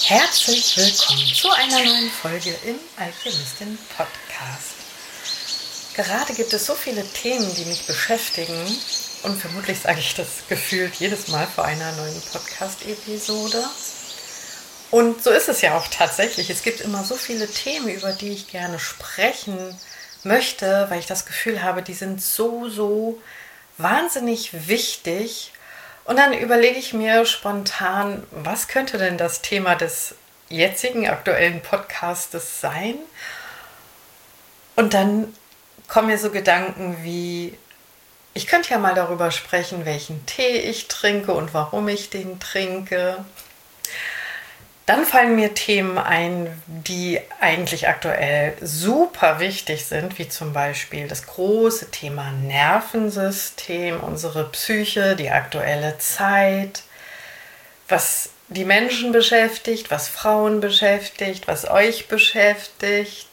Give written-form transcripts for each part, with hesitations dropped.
Herzlich willkommen zu einer neuen Folge im Alchemistin Podcast. Gerade gibt es so viele Themen, die mich beschäftigen und vermutlich sage ich das gefühlt jedes Mal vor einer neuen Podcast-Episode. Und so ist es ja auch tatsächlich. Es gibt immer so viele Themen, über die ich gerne sprechen möchte, weil ich das Gefühl habe, die sind so wahnsinnig wichtig. Und dann überlege ich mir spontan, was könnte denn das Thema des jetzigen aktuellen Podcastes sein? Und dann kommen mir so Gedanken wie, ich könnte ja mal darüber sprechen, welchen Tee ich trinke und warum ich den trinke. Dann fallen mir Themen ein, die eigentlich aktuell super wichtig sind, wie zum Beispiel das große Thema Nervensystem, unsere Psyche, die aktuelle Zeit, was die Menschen beschäftigt, was Frauen beschäftigt, was euch beschäftigt.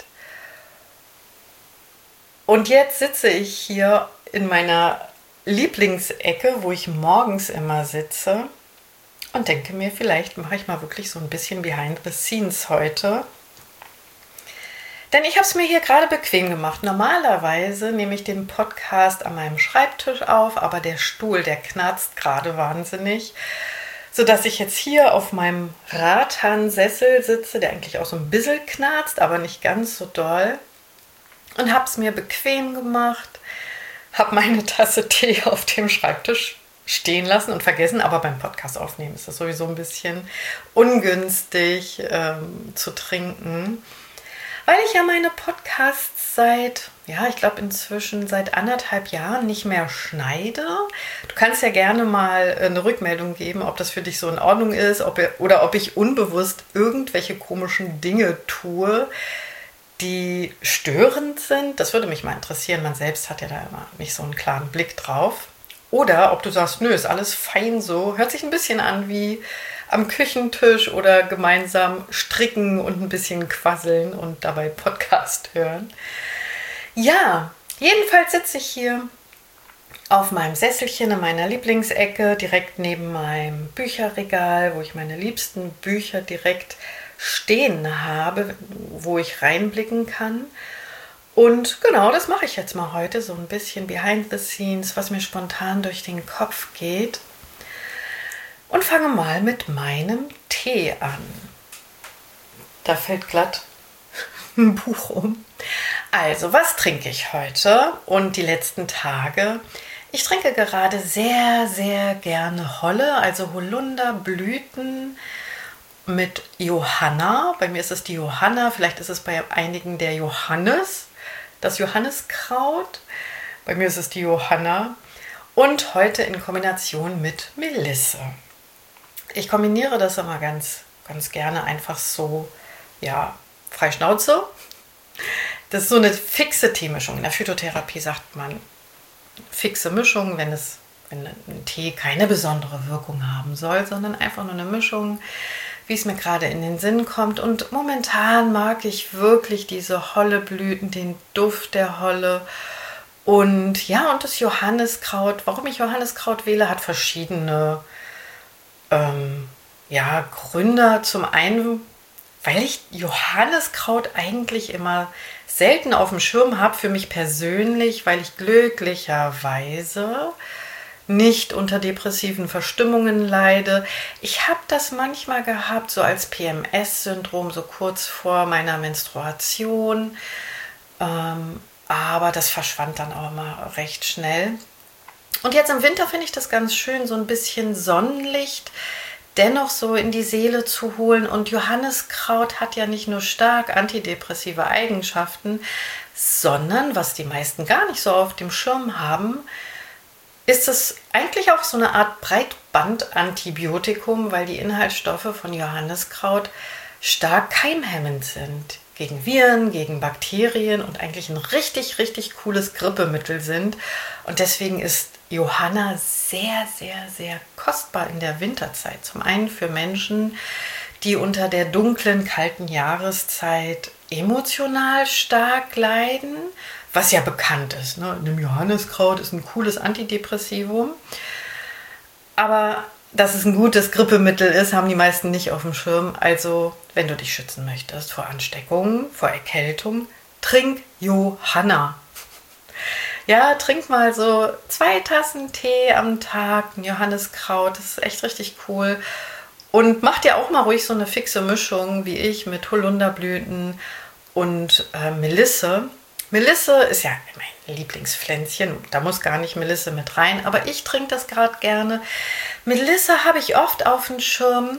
Und jetzt sitze ich hier in meiner Lieblingsecke, wo ich morgens immer sitze. Und denke mir, vielleicht mache ich mal wirklich so ein bisschen Behind the Scenes heute. Denn ich habe es mir hier gerade bequem gemacht. Normalerweise nehme ich den Podcast an meinem Schreibtisch auf, aber der Stuhl, der knarzt gerade wahnsinnig, sodass ich jetzt hier auf meinem Rathansessel sitze, der eigentlich auch so ein bisschen knarzt, aber nicht ganz so doll. Und habe es mir bequem gemacht, habe meine Tasse Tee auf dem Schreibtisch stehen lassen und vergessen, aber beim Podcast aufnehmen ist das sowieso ein bisschen ungünstig zu trinken, weil ich ja meine Podcasts ich glaube inzwischen seit 1,5 Jahren nicht mehr schneide. Du kannst ja gerne mal eine Rückmeldung geben, ob das für dich so in Ordnung ist oder ob ich unbewusst irgendwelche komischen Dinge tue, die störend sind. Das würde mich mal interessieren. Man selbst hat ja da immer nicht so einen klaren Blick drauf. Oder ob du sagst, nö, ist alles fein so. Hört sich ein bisschen an wie am Küchentisch oder gemeinsam stricken und ein bisschen quasseln und dabei Podcast hören. Ja, jedenfalls sitze ich hier auf meinem Sesselchen in meiner Lieblingsecke, direkt neben meinem Bücherregal, wo ich meine liebsten Bücher direkt stehen habe, wo ich reinblicken kann. Und genau, das mache ich jetzt mal heute, so ein bisschen Behind the Scenes, was mir spontan durch den Kopf geht. Und fange mal mit meinem Tee an. Da fällt glatt ein Buch um. Also, was trinke ich heute und die letzten Tage? Ich trinke gerade sehr gerne Holle, also Holunderblüten mit Johanna. Bei mir ist es die Johanna, vielleicht ist es bei einigen der Johannes. Das Johanniskraut, bei mir ist es die Johanna und heute in Kombination mit Melisse. Ich kombiniere das immer ganz gerne einfach so, frei Schnauze. Das ist so eine fixe Teemischung. In der Phytotherapie sagt man fixe Mischung, wenn ein Tee keine besondere Wirkung haben soll, sondern einfach nur eine Mischung, wie es mir gerade in den Sinn kommt. Und momentan mag ich wirklich diese Holleblüten, den Duft der Holle und das Johanniskraut. Warum ich Johanniskraut wähle, hat verschiedene Gründe. Zum einen, weil ich Johanniskraut eigentlich immer selten auf dem Schirm habe für mich persönlich, weil ich glücklicherweise nicht unter depressiven Verstimmungen leide. Ich habe das manchmal gehabt, so als PMS-Syndrom, so kurz vor meiner Menstruation. Aber das verschwand dann auch mal recht schnell. Und jetzt im Winter finde ich das ganz schön, so ein bisschen Sonnenlicht dennoch so in die Seele zu holen. Und Johanniskraut hat ja nicht nur stark antidepressive Eigenschaften, sondern, was die meisten gar nicht so auf dem Schirm haben, ist es eigentlich auch so eine Art Breitband-Antibiotikum, weil die Inhaltsstoffe von Johanniskraut stark keimhemmend sind. Gegen Viren, gegen Bakterien und eigentlich ein richtig cooles Grippemittel sind. Und deswegen ist Johanna sehr kostbar in der Winterzeit. Zum einen für Menschen, die unter der dunklen, kalten Jahreszeit emotional stark leiden, was ja bekannt ist. Ne? Im Johanniskraut ist ein cooles Antidepressivum. Aber dass es ein gutes Grippemittel ist, haben die meisten nicht auf dem Schirm. Also, wenn du dich schützen möchtest vor Ansteckungen, vor Erkältung, trink Johanna. Ja, trink mal so 2 Tassen Tee am Tag, ein Johanniskraut, das ist echt richtig cool. Und mach dir auch mal ruhig so eine fixe Mischung wie ich mit Holunderblüten und Melisse. Melisse ist ja mein Lieblingspflänzchen, da muss gar nicht Melisse mit rein, aber ich trinke das gerade gerne. Melisse habe ich oft auf dem Schirm,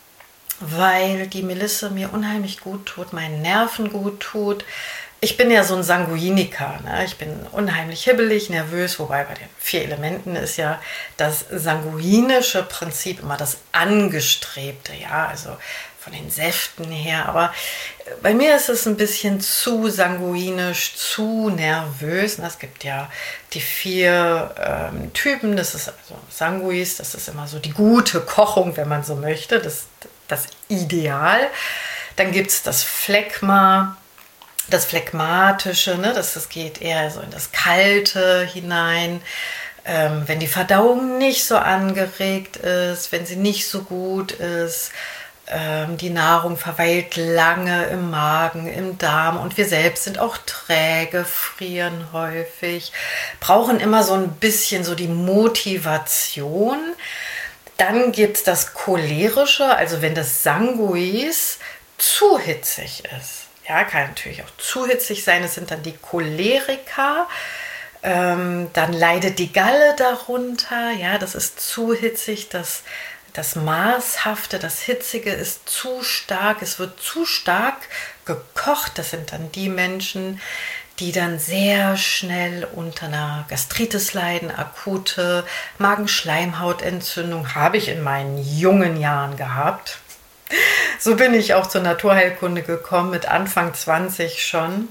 weil die Melisse mir unheimlich gut tut, meinen Nerven gut tut. Ich bin ja so ein Sanguiniker, ne? Ich bin unheimlich hibbelig, nervös, wobei bei den 4 Elementen ist ja das sanguinische Prinzip immer das Angestrebte, ja, also von den Säften her, aber bei mir ist es ein bisschen zu sanguinisch, zu nervös. Es gibt ja die 4 Typen, das ist also Sanguis, das ist immer so die gute Kochung, wenn man so möchte, das Ideal. Dann gibt es das Phlegma, das Phlegmatische, ne? Das geht eher so in das Kalte hinein. Wenn die Verdauung nicht so angeregt ist, wenn sie nicht so gut ist, die Nahrung verweilt lange im Magen, im Darm und wir selbst sind auch träge, frieren häufig, brauchen immer so ein bisschen so die Motivation. Dann gibt es das Cholerische, also wenn das Sanguis zu hitzig ist. Ja, kann natürlich auch zu hitzig sein, es sind dann die Choleriker. Dann leidet die Galle darunter, ja, das ist zu hitzig, das Maßhafte, das Hitzige ist zu stark, es wird zu stark gekocht. Das sind dann die Menschen, die dann sehr schnell unter einer Gastritis leiden, akute Magenschleimhautentzündung, habe ich in meinen jungen Jahren gehabt. So bin ich auch zur Naturheilkunde gekommen, mit Anfang 20 schon.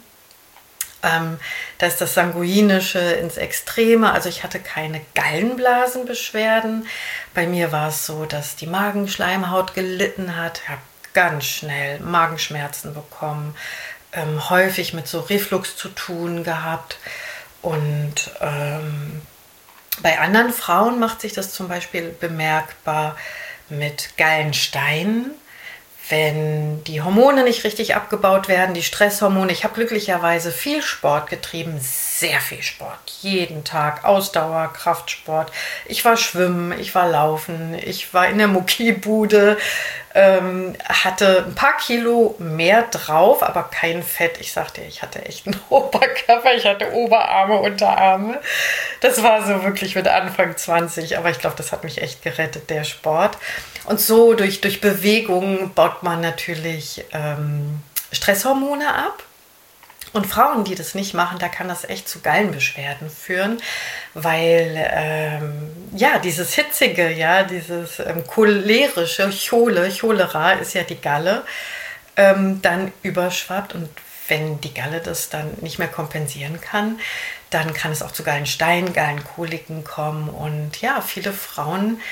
Da ist das Sanguinische ins Extreme, also ich hatte keine Gallenblasenbeschwerden. Bei mir war es so, dass die Magenschleimhaut gelitten hat. Ich habe ganz schnell Magenschmerzen bekommen, häufig mit so Reflux zu tun gehabt. Und bei anderen Frauen macht sich das zum Beispiel bemerkbar mit Gallensteinen. Wenn die Hormone nicht richtig abgebaut werden, die Stresshormone. Ich habe glücklicherweise viel Sport getrieben, sehr viel Sport, jeden Tag, Ausdauer, Kraftsport. Ich war schwimmen, ich war laufen, ich war in der Muckibude, hatte ein paar Kilo mehr drauf, aber kein Fett. Ich sagte, ich hatte echt einen Oberkörper, ich hatte Oberarme, Unterarme. Das war so wirklich mit Anfang 20, aber ich glaube, das hat mich echt gerettet, der Sport. Und so durch Bewegung baut man natürlich Stresshormone ab. Und Frauen, die das nicht machen, da kann das echt zu Gallenbeschwerden führen, weil ja, dieses Hitzige, ja, dieses cholerische, Cholera ist ja die Galle, dann überschwappt. Und wenn die Galle das dann nicht mehr kompensieren kann, dann kann es auch zu Gallensteinen, Gallenkoliken kommen. Und ja, viele Frauen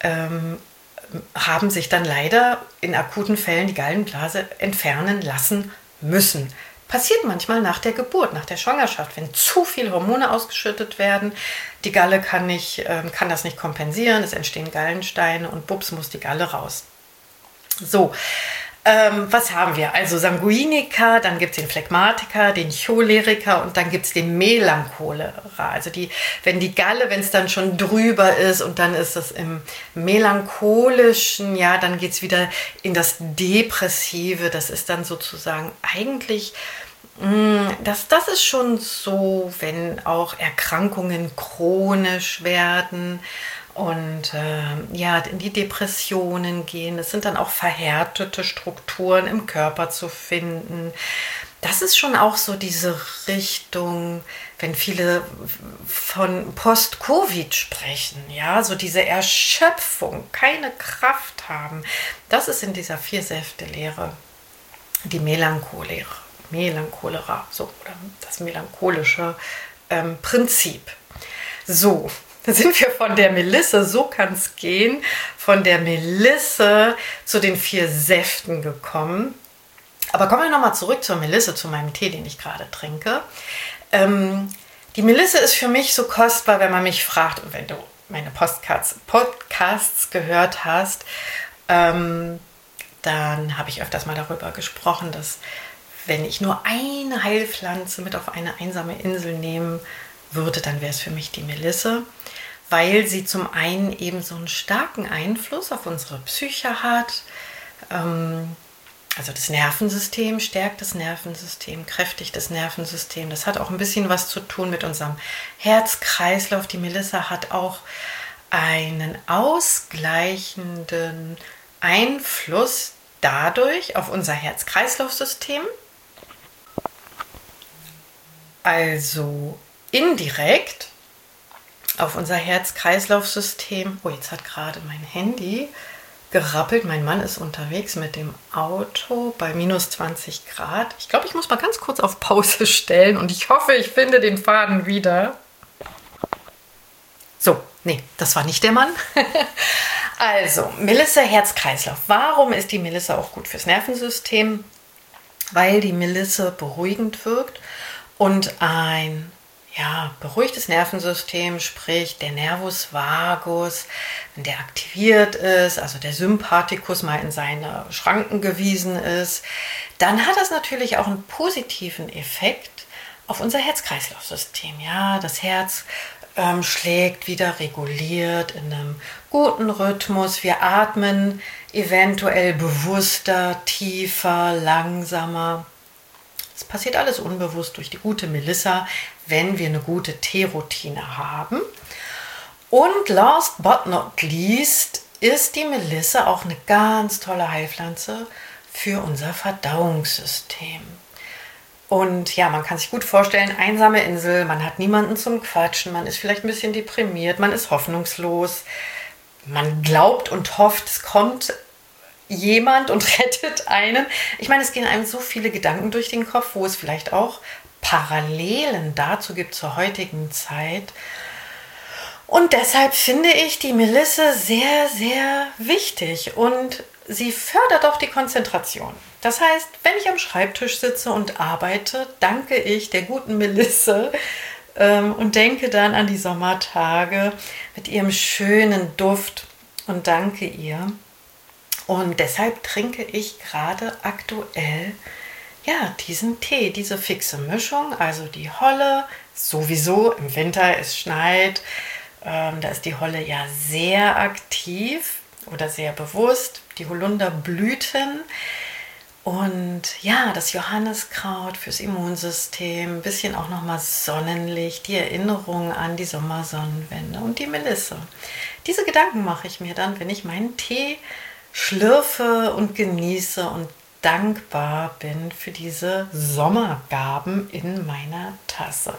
haben sich dann leider in akuten Fällen die Gallenblase entfernen lassen müssen. Passiert manchmal nach der Geburt, nach der Schwangerschaft, wenn zu viel Hormone ausgeschüttet werden. Die Galle kann das nicht kompensieren, es entstehen Gallensteine und bups muss die Galle raus. So, was haben wir? Also Sanguiniker, dann gibt es den Phlegmatiker, den Choleriker und dann gibt es den Melancholera. Also wenn die Galle, wenn es dann schon drüber ist und dann ist es im Melancholischen, ja, dann geht es wieder in das Depressive. Das ist dann sozusagen eigentlich, das ist schon so, wenn auch Erkrankungen chronisch werden und ja, in die Depressionen gehen. Es sind dann auch verhärtete Strukturen im Körper zu finden. Das ist schon auch so diese Richtung, wenn viele von Post-Covid sprechen, ja, so diese Erschöpfung, keine Kraft haben. Das ist in dieser 4-Säfte-Lehre die Melancholera, so, oder das melancholische Prinzip. So. Da sind wir von der Melisse, so kann es gehen, von der Melisse zu den 4 Säften gekommen. Aber kommen wir nochmal zurück zur Melisse, zu meinem Tee, den ich gerade trinke. Die Melisse ist für mich so kostbar, wenn man mich fragt, wenn du meine Podcasts gehört hast, dann habe ich öfters mal darüber gesprochen, dass wenn ich nur eine Heilpflanze mit auf eine einsame Insel nehmen würde, dann wäre es für mich die Melisse, weil sie zum einen eben so einen starken Einfluss auf unsere Psyche hat, also das Nervensystem, stärkt das Nervensystem, kräftigt das Nervensystem. Das hat auch ein bisschen was zu tun mit unserem Herzkreislauf. Die Melisse hat auch einen ausgleichenden Einfluss dadurch auf unser Herz-Kreislauf-System. Also indirekt auf unser Herz-Kreislauf-System. Oh, jetzt hat gerade mein Handy gerappelt. Mein Mann ist unterwegs mit dem Auto bei minus 20 Grad. Ich glaube, ich muss mal ganz kurz auf Pause stellen und ich hoffe, ich finde den Faden wieder. So, nee, das war nicht der Mann. Also, Melisse, Herz-Kreislauf. Warum ist die Melisse auch gut fürs Nervensystem? Weil die Melisse beruhigend wirkt und ein beruhigtes Nervensystem, sprich der Nervus vagus, wenn der aktiviert ist, also der Sympathikus mal in seine Schranken gewiesen ist, dann hat das natürlich auch einen positiven Effekt auf unser Herz-Kreislauf-System. Ja, das Herz schlägt wieder reguliert in einem guten Rhythmus. Wir atmen eventuell bewusster, tiefer, langsamer. Das passiert alles unbewusst durch die gute Melissa, wenn wir eine gute Teeroutine haben. Und last but not least ist die Melisse auch eine ganz tolle Heilpflanze für unser Verdauungssystem. Und ja, man kann sich gut vorstellen, einsame Insel, man hat niemanden zum Quatschen, man ist vielleicht ein bisschen deprimiert, man ist hoffnungslos, man glaubt und hofft, es kommt jemand und rettet einen. Ich meine, es gehen einem so viele Gedanken durch den Kopf, wo es vielleicht auch Parallelen dazu gibt zur heutigen Zeit. Und deshalb finde ich die Melisse sehr, sehr wichtig und sie fördert auch die Konzentration. Das heißt, wenn ich am Schreibtisch sitze und arbeite, danke ich der guten Melisse und denke dann an die Sommertage mit ihrem schönen Duft und danke ihr. Und deshalb trinke ich gerade aktuell diesen Tee, diese fixe Mischung, also die Holle, sowieso im Winter, es schneit, da ist die Holle ja sehr aktiv oder sehr bewusst, die Holunderblüten und ja, das Johanniskraut fürs Immunsystem, ein bisschen auch nochmal Sonnenlicht, die Erinnerung an die Sommersonnenwende und die Melisse. Diese Gedanken mache ich mir dann, wenn ich meinen Tee schlürfe und genieße und dankbar bin für diese Sommergaben in meiner Tasse.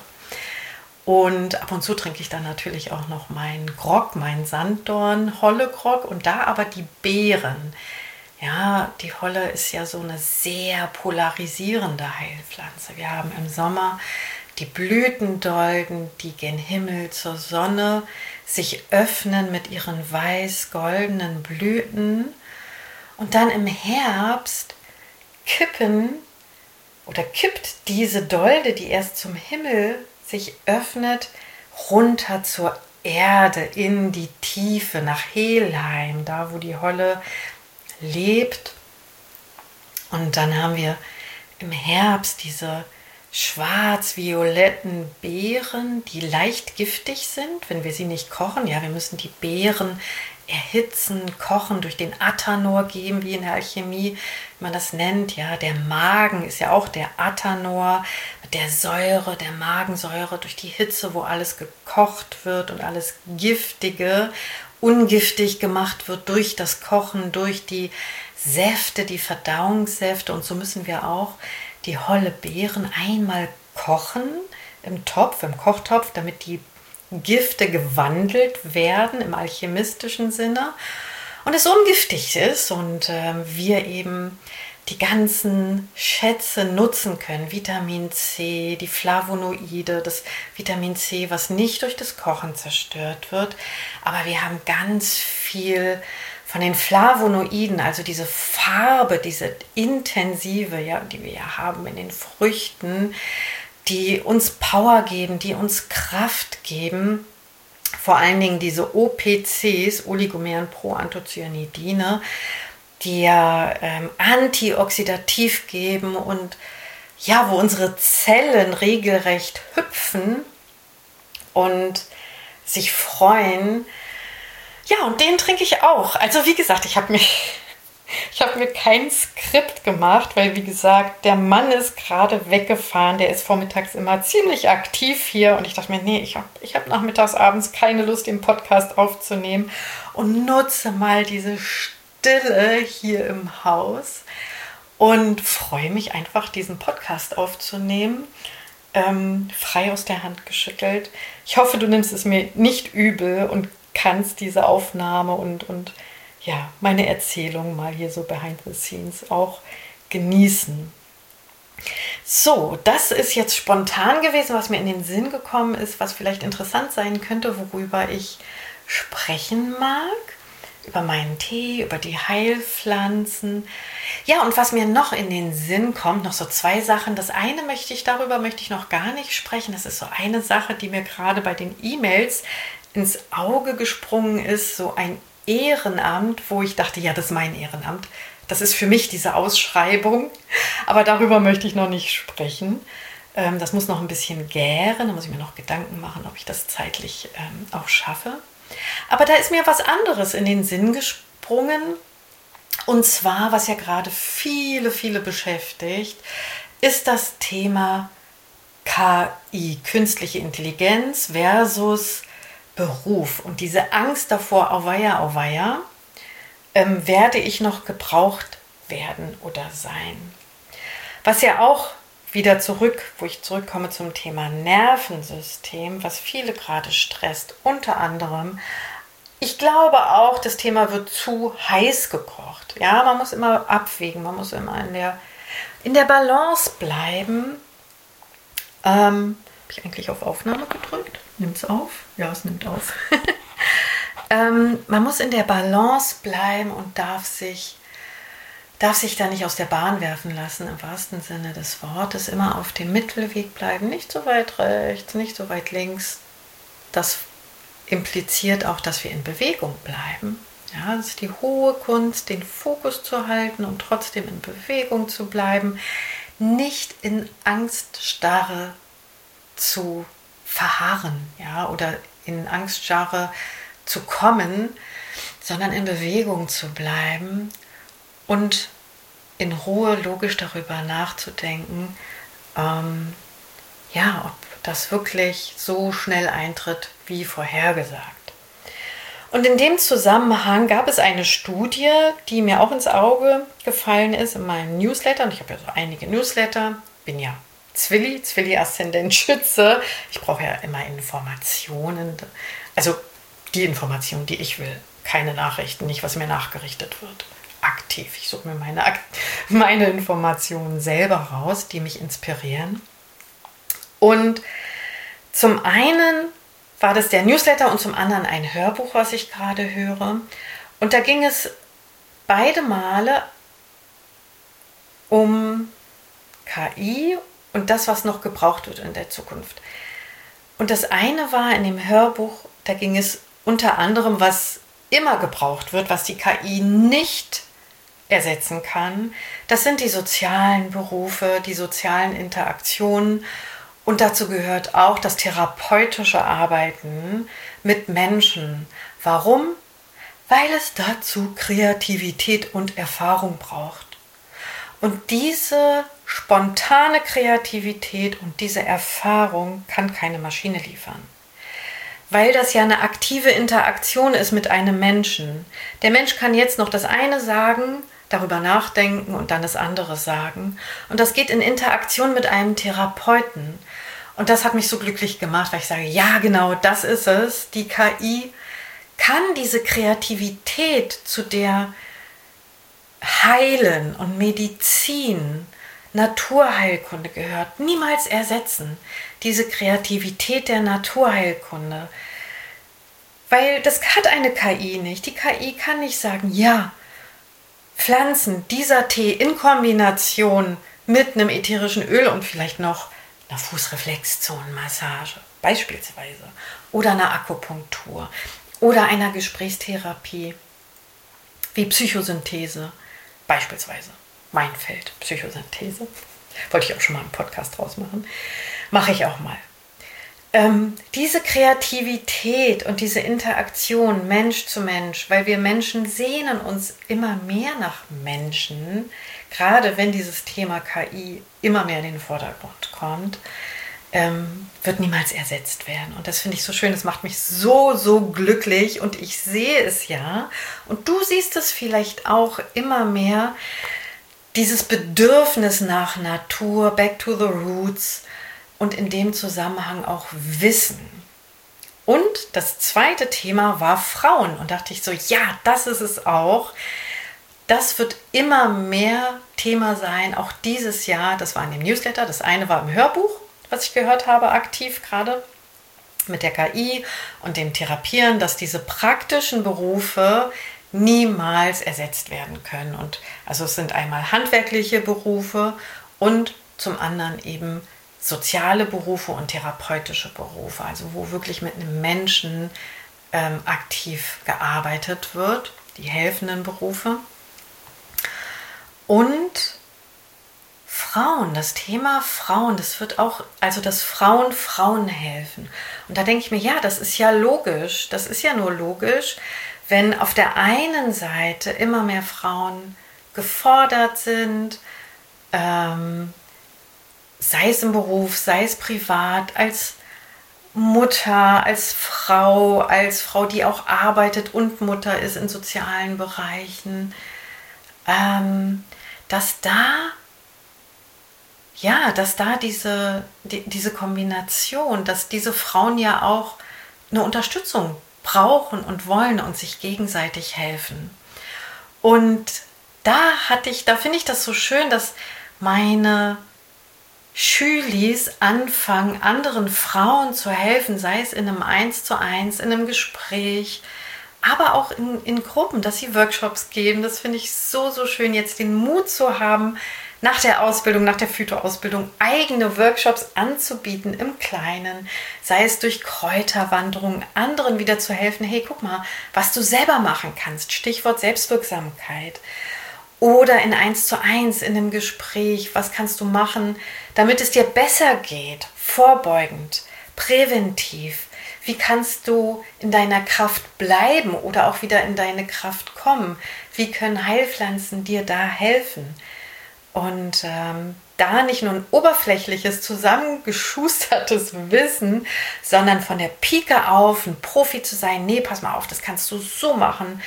Und ab und zu trinke ich dann natürlich auch noch meinen Grog, meinen Sanddorn, Holle-Grog und da aber die Beeren. Ja, die Holle ist ja so eine sehr polarisierende Heilpflanze. Wir haben im Sommer die Blütendolden, die gen Himmel zur Sonne sich öffnen mit ihren weiß-goldenen Blüten. Und dann im Herbst kippt diese Dolde, die erst zum Himmel sich öffnet, runter zur Erde, in die Tiefe, nach Helheim, da wo die Holle lebt. Und dann haben wir im Herbst diese schwarz-violetten Beeren, die leicht giftig sind, wenn wir sie nicht kochen. Ja, wir müssen die Beeren erhitzen, kochen, durch den Athanor geben, wie in der Alchemie, wie man das nennt. Ja, der Magen ist ja auch der Athanor, mit der Säure, der Magensäure, durch die Hitze, wo alles gekocht wird und alles Giftige ungiftig gemacht wird durch das Kochen, durch die Säfte, die Verdauungssäfte. Und so müssen wir auch die Holle Beeren einmal kochen im Kochtopf, damit die Gifte gewandelt werden im alchemistischen Sinne und es ungiftig ist und wir eben die ganzen Schätze nutzen können. Vitamin C, die Flavonoide, das Vitamin C, was nicht durch das Kochen zerstört wird, aber wir haben ganz viel von den Flavonoiden, also diese Farbe, diese intensive, ja, die wir ja haben in den Früchten, die uns Power geben, die uns Kraft geben. vor allen Dingen diese OPCs, oligomeren Proanthocyanidine, die ja antioxidativ geben und ja, wo unsere Zellen regelrecht hüpfen und sich freuen. Ja, und den trinke ich auch. Also wie gesagt, ich habe mir kein Skript gemacht, weil wie gesagt, der Mann ist gerade weggefahren. Der ist vormittags immer ziemlich aktiv hier. Und ich dachte mir, nee, ich hab nachmittags, abends keine Lust, den Podcast aufzunehmen. Und nutze mal diese Stille hier im Haus und freue mich einfach, diesen Podcast aufzunehmen. Frei aus der Hand geschüttelt. Ich hoffe, du nimmst es mir nicht übel und kannst diese Aufnahme und ja, meine Erzählung mal hier so behind the scenes auch genießen. So, das ist jetzt spontan gewesen, was mir in den Sinn gekommen ist, was vielleicht interessant sein könnte, worüber ich sprechen mag. Über meinen Tee, über die Heilpflanzen. Ja, und was mir noch in den Sinn kommt, noch so 2 Sachen. Das eine darüber möchte ich noch gar nicht sprechen. Das ist so eine Sache, die mir gerade bei den E-Mails ins Auge gesprungen ist. So ein Ehrenamt, wo ich dachte, ja, das ist mein Ehrenamt. Das ist für mich diese Ausschreibung. Aber darüber möchte ich noch nicht sprechen. Das muss noch ein bisschen gären. Da muss ich mir noch Gedanken machen, ob ich das zeitlich auch schaffe. Aber da ist mir was anderes in den Sinn gesprungen. Und zwar, was ja gerade viele, viele beschäftigt, ist das Thema KI, künstliche Intelligenz versus Beruf. Und diese Angst davor, auweia, werde ich noch gebraucht werden oder sein. Was ja auch wieder wo ich zurückkomme zum Thema Nervensystem, was viele gerade stresst, unter anderem. Ich glaube auch, das Thema wird zu heiß gekocht. Ja, man muss immer abwägen, man muss immer in der Balance bleiben. Habe ich eigentlich auf Aufnahme gedrückt? Nimmt es auf? Ja, es nimmt auf. Man muss in der Balance bleiben und darf sich da nicht aus der Bahn werfen lassen, im wahrsten Sinne des Wortes. Immer auf dem Mittelweg bleiben, nicht so weit rechts, nicht so weit links. Das impliziert auch, dass wir in Bewegung bleiben. Ja, das ist die hohe Kunst, den Fokus zu halten und trotzdem in Bewegung zu bleiben. Nicht in Angststarre zu verharren, ja, oder in Angststarre zu kommen, sondern in Bewegung zu bleiben und in Ruhe logisch darüber nachzudenken, ob das wirklich so schnell eintritt, wie vorhergesagt. Und in dem Zusammenhang gab es eine Studie, die mir auch ins Auge gefallen ist in meinem Newsletter. Und ich habe ja so einige Newsletter, bin ja Zwilli-Aszendent Schütze. Ich brauche ja immer Informationen, also die Informationen, die ich will. Keine Nachrichten, nicht was mir nachgerichtet wird. Aktiv. Ich suche mir meine Informationen selber raus, die mich inspirieren. Und zum einen war das der Newsletter und zum anderen ein Hörbuch, was ich gerade höre. Und da ging es beide Male um KI und das, was noch gebraucht wird in der Zukunft. Und das eine war in dem Hörbuch, da ging es unter anderem, was immer gebraucht wird, was die KI nicht ersetzen kann. Das sind die sozialen Berufe, die sozialen Interaktionen. Und dazu gehört auch das therapeutische Arbeiten mit Menschen. Warum? Weil es dazu Kreativität und Erfahrung braucht. Und diese spontane Kreativität und diese Erfahrung kann keine Maschine liefern. Weil das ja eine aktive Interaktion ist mit einem Menschen. Der Mensch kann jetzt noch das eine sagen, darüber nachdenken und dann das andere sagen. Und das geht in Interaktion mit einem Therapeuten. Und das hat mich so glücklich gemacht, weil ich sage, ja genau, das ist es. Die KI kann diese Kreativität, zu der Heilen und Medizin, Naturheilkunde gehört, niemals ersetzen. Diese Kreativität der Naturheilkunde. Weil das hat eine KI nicht. Die KI kann nicht sagen, ja, Pflanzen, dieser Tee in Kombination mit einem ätherischen Öl und vielleicht noch einer Fußreflexzonenmassage beispielsweise oder einer Akupunktur oder einer Gesprächstherapie wie Psychosynthese beispielsweise. Mein Feld, Psychosynthese. Wollte ich auch schon mal einen Podcast draus machen. Mache ich auch mal. Diese Kreativität und diese Interaktion Mensch zu Mensch, weil wir Menschen sehnen uns immer mehr nach Menschen, gerade wenn dieses Thema KI immer mehr in den Vordergrund kommt, wird niemals ersetzt werden. Und das finde ich so schön, das macht mich so, so glücklich und ich sehe es ja. Und du siehst es vielleicht auch immer mehr, dieses Bedürfnis nach Natur, back to the roots und in dem Zusammenhang auch Wissen. Und das zweite Thema war Frauen. Und dachte ich so, ja, das ist es auch. Das wird immer mehr Thema sein, auch dieses Jahr. Das war in dem Newsletter, das eine war im Hörbuch, was ich gehört habe, aktiv gerade mit der KI und dem Therapieren, dass diese praktischen Berufe niemals ersetzt werden können. Und also es sind einmal handwerkliche Berufe und zum anderen eben soziale Berufe und therapeutische Berufe, also wo wirklich mit einem Menschen aktiv gearbeitet wird, die helfenden Berufe. Und Frauen, das Thema Frauen, das wird auch, also dass Frauen helfen. Und da denke ich mir, ja, das ist ja logisch, das ist ja nur logisch, wenn auf der einen Seite immer mehr Frauen gefordert sind, sei es im Beruf, sei es privat, als Mutter, als Frau, die auch arbeitet und Mutter ist in sozialen Bereichen, dass da diese Kombination, dass diese Frauen ja auch eine Unterstützung brauchen und wollen und sich gegenseitig helfen. Und da finde ich das so schön, dass meine Schülis anfangen, anderen Frauen zu helfen, sei es in einem 1:1, in einem Gespräch, aber auch in Gruppen, dass sie Workshops geben. Das finde ich so, so schön, jetzt den Mut zu haben, nach der Ausbildung, nach der Phytoausbildung eigene Workshops anzubieten im Kleinen, sei es durch Kräuterwanderungen, anderen wieder zu helfen, hey, guck mal, was du selber machen kannst, Stichwort Selbstwirksamkeit. Oder in 1:1, in einem Gespräch, was kannst du machen, damit es dir besser geht, vorbeugend, präventiv. Wie kannst du in deiner Kraft bleiben oder auch wieder in deine Kraft kommen? Wie können Heilpflanzen dir da helfen? Und da nicht nur ein oberflächliches, zusammengeschustertes Wissen, sondern von der Pike auf ein Profi zu sein. Nee, pass mal auf, das kannst du so machen.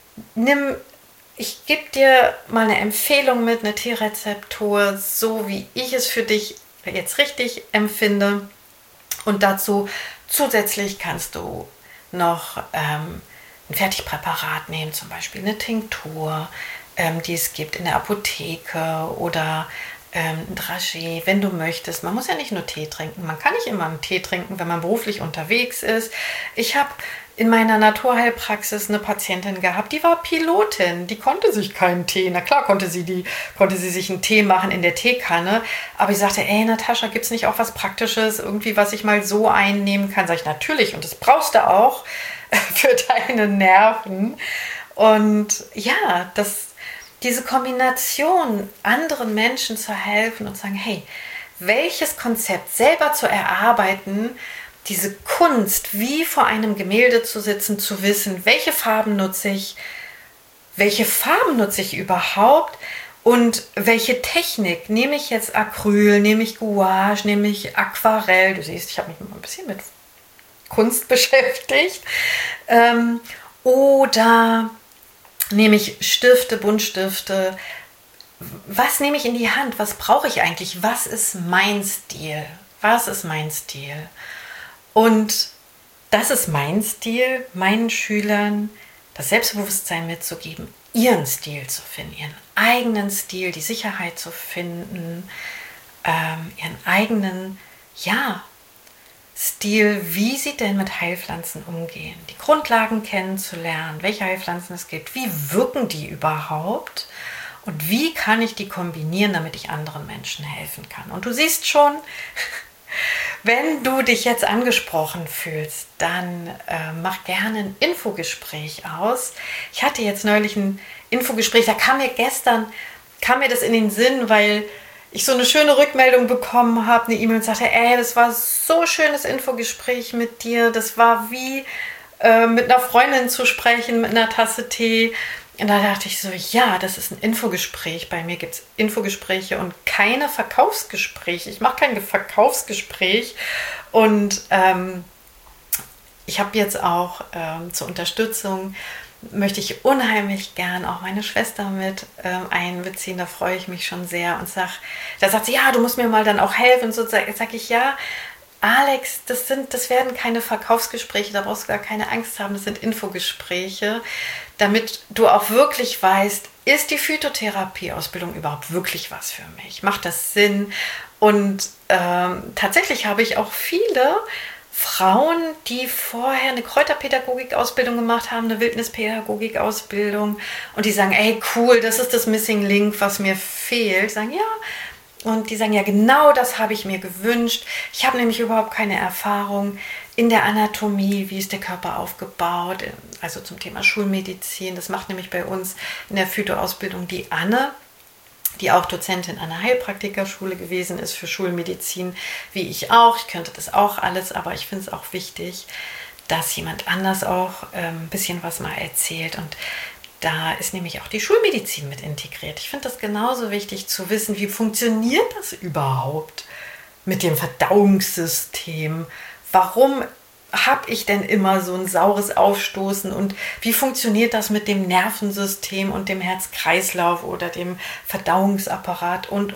Ich gebe dir mal eine Empfehlung mit, eine T-Rezeptur, so wie ich es für dich jetzt richtig empfinde. Und dazu zusätzlich kannst du noch ein Fertigpräparat nehmen, zum Beispiel eine Tinktur, die es gibt in der Apotheke oder ein Dragé, wenn du möchtest. Man muss ja nicht nur Tee trinken. Man kann nicht immer einen Tee trinken, wenn man beruflich unterwegs ist. Ich habe in meiner Naturheilpraxis eine Patientin gehabt, die war Pilotin, die konnte sich keinen Tee, na klar konnte sie sich einen Tee machen in der Teekanne, aber ich sagte, ey Natascha, gibt es nicht auch was Praktisches, irgendwie, was ich mal so einnehmen kann? Sag ich, natürlich, und das brauchst du auch für deine Nerven. Und ja, diese Kombination, anderen Menschen zu helfen und sagen, hey, welches Konzept selber zu erarbeiten, diese Kunst, wie vor einem Gemälde zu sitzen, zu wissen, welche Farben nutze ich überhaupt und welche Technik, nehme ich jetzt Acryl, nehme ich Gouache, nehme ich Aquarell, du siehst, ich habe mich mal ein bisschen mit Kunst beschäftigt, oder nehme ich Stifte, Buntstifte, was nehme ich in die Hand, was brauche ich eigentlich, was ist mein Stil, und das ist mein Stil, meinen Schülern das Selbstbewusstsein mitzugeben, ihren Stil zu finden, ihren eigenen Stil, die Sicherheit zu finden, ihren eigenen, Stil, wie sie denn mit Heilpflanzen umgehen, die Grundlagen kennenzulernen, welche Heilpflanzen es gibt, wie wirken die überhaupt und wie kann ich die kombinieren, damit ich anderen Menschen helfen kann. Und du siehst schon, Wenn du dich jetzt angesprochen fühlst, dann mach gerne ein Infogespräch aus. Ich hatte jetzt neulich ein Infogespräch, da kam mir das in den Sinn, weil ich so eine schöne Rückmeldung bekommen habe, eine E-Mail und sagte, das war so schönes Infogespräch mit dir, das war wie mit einer Freundin zu sprechen, mit einer Tasse Tee. Und da dachte ich so, ja, das ist ein Infogespräch. Bei mir gibt es Infogespräche und keine Verkaufsgespräche. Ich mache kein Verkaufsgespräch. Und ich habe jetzt auch zur Unterstützung, möchte ich unheimlich gern auch meine Schwester mit einbeziehen. Da freue ich mich schon sehr. Und da sagt sie, ja, du musst mir mal dann auch helfen. Und so sage ich, ja, Alex, das werden keine Verkaufsgespräche, da brauchst du gar keine Angst haben, das sind Infogespräche, damit du auch wirklich weißt, ist die Phytotherapieausbildung überhaupt wirklich was für mich? Macht das Sinn? Und tatsächlich habe ich auch viele Frauen, die vorher eine Kräuterpädagogik-Ausbildung gemacht haben, eine Wildnispädagogik-Ausbildung und die sagen, ey cool, das ist das Missing Link, was mir fehlt, sagen, ja. Und die sagen, ja, genau das habe ich mir gewünscht. Ich habe nämlich überhaupt keine Erfahrung in der Anatomie, wie ist der Körper aufgebaut, also zum Thema Schulmedizin. Das macht nämlich bei uns in der Phyto-Ausbildung die Anne, die auch Dozentin an der Heilpraktikerschule gewesen ist für Schulmedizin, wie ich auch. Ich könnte das auch alles, aber ich finde es auch wichtig, dass jemand anders auch ein bisschen was mal erzählt. Und da ist nämlich auch die Schulmedizin mit integriert. Ich finde das genauso wichtig zu wissen, wie funktioniert das überhaupt mit dem Verdauungssystem? Warum habe ich denn immer so ein saures Aufstoßen und wie funktioniert das mit dem Nervensystem und dem Herz-Kreislauf oder dem Verdauungsapparat und.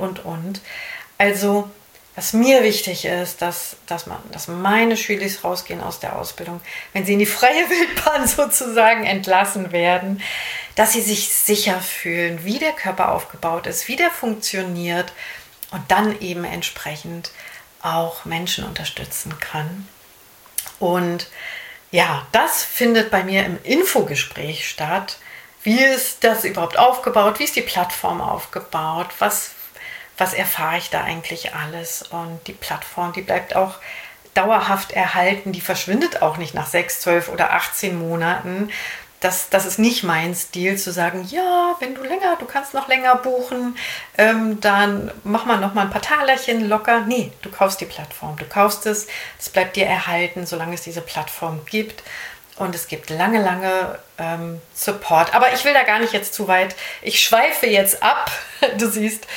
Also, was mir wichtig ist, dass meine Schüler rausgehen aus der Ausbildung, wenn sie in die freie Wildbahn sozusagen entlassen werden, dass sie sich sicher fühlen, wie der Körper aufgebaut ist, wie der funktioniert und dann eben entsprechend auch Menschen unterstützen kann. Und ja, das findet bei mir im Infogespräch statt. Wie ist das überhaupt aufgebaut? Wie ist die Plattform aufgebaut? Was erfahre ich da eigentlich alles? Und die Plattform, die bleibt auch dauerhaft erhalten. Die verschwindet auch nicht nach 6, 12 oder 18 Monaten. Das ist nicht mein Stil, zu sagen, ja, wenn du kannst noch länger buchen, dann mach mal noch mal ein paar Talerchen locker. Nee, du kaufst die Plattform, du kaufst es bleibt dir erhalten, solange es diese Plattform gibt. Und es gibt lange Support. Aber ich will da gar nicht jetzt zu weit. Ich schweife jetzt ab. Du siehst,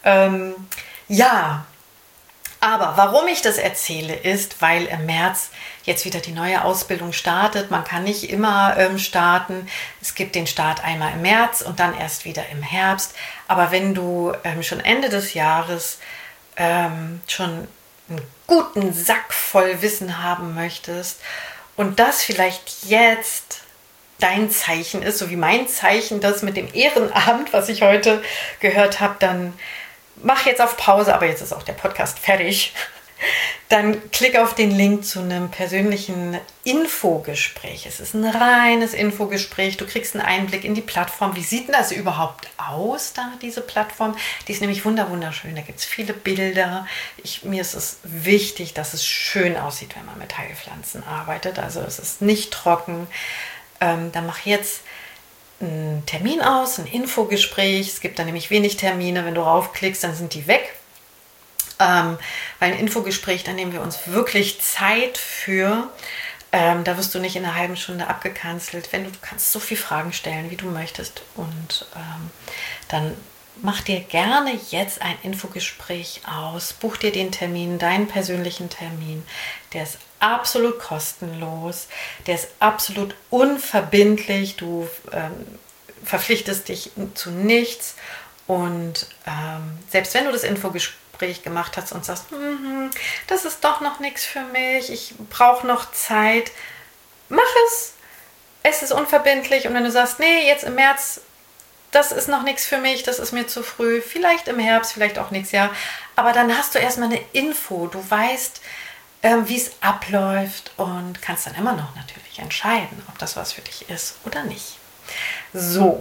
ja. Aber warum ich das erzähle, ist, weil im März jetzt wieder die neue Ausbildung startet. Man kann nicht immer starten. Es gibt den Start einmal im März und dann erst wieder im Herbst. Aber wenn du schon Ende des Jahres schon einen guten Sack voll Wissen haben möchtest und das vielleicht jetzt dein Zeichen ist, so wie mein Zeichen das mit dem Ehrenamt, was ich heute gehört habe, dann mach jetzt auf Pause, aber jetzt ist auch der Podcast fertig. Dann klick auf den Link zu einem persönlichen Infogespräch. Es ist ein reines Infogespräch. Du kriegst einen Einblick in die Plattform. Wie sieht denn das überhaupt aus, da diese Plattform? Die ist nämlich wunderschön. Da gibt es viele Bilder. Mir ist es wichtig, dass es schön aussieht, wenn man mit Heilpflanzen arbeitet. Also es ist nicht trocken. Dann mach jetzt einen Termin aus, ein Infogespräch. Es gibt da nämlich wenig Termine. Wenn du raufklickst, dann sind die weg. Weil ein Infogespräch, da nehmen wir uns wirklich Zeit für. Da wirst du nicht in einer halben Stunde abgekanzelt. Du kannst so viele Fragen stellen, wie du möchtest. Und dann mach dir gerne jetzt ein Infogespräch aus. Buch dir den Termin, deinen persönlichen Termin. Der ist absolut kostenlos. Der ist absolut unverbindlich. Du verpflichtest dich zu nichts. Und selbst wenn du das Infogespräch gemacht hast und sagst, das ist doch noch nichts für mich, ich brauche noch Zeit, mach es. Es ist unverbindlich. Und wenn du sagst, nee, jetzt im März, das ist noch nichts für mich, das ist mir zu früh, vielleicht im Herbst, vielleicht auch nächstes Jahr, aber dann hast du erstmal eine Info, du weißt, wie es abläuft und kannst dann immer noch natürlich entscheiden, ob das was für dich ist oder nicht. So,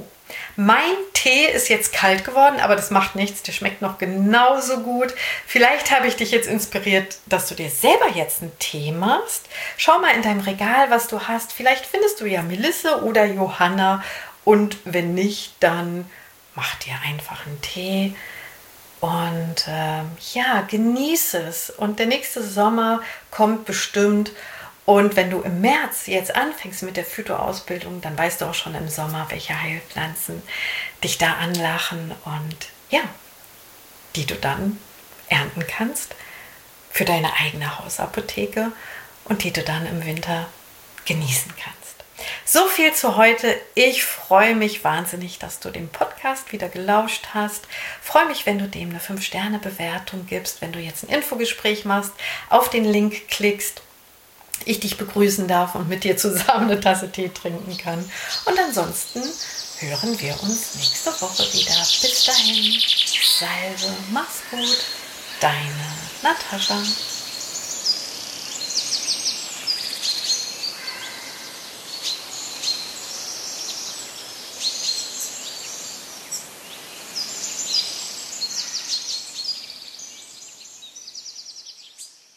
Mein Tee ist jetzt kalt geworden, aber das macht nichts. Der schmeckt noch genauso gut. Vielleicht habe ich dich jetzt inspiriert, dass du dir selber jetzt einen Tee machst. Schau mal in deinem Regal, was du hast. Vielleicht findest du ja Melisse oder Johanna. Und wenn nicht, dann mach dir einfach einen Tee. Und genieße es. Und der nächste Sommer kommt bestimmt. Und wenn du im März jetzt anfängst mit der Phytoausbildung, dann weißt du auch schon im Sommer, welche Heilpflanzen dich da anlachen und die du dann ernten kannst für deine eigene Hausapotheke und die du dann im Winter genießen kannst. So viel zu heute. Ich freue mich wahnsinnig, dass du dem Podcast wieder gelauscht hast. Freue mich, wenn du dem eine 5-Sterne-Bewertung gibst, wenn du jetzt ein Infogespräch machst, auf den Link klickst, ich dich begrüßen darf und mit dir zusammen eine Tasse Tee trinken kann. Und ansonsten hören wir uns nächste Woche wieder. Bis dahin, Salve, mach's gut, deine Natascha.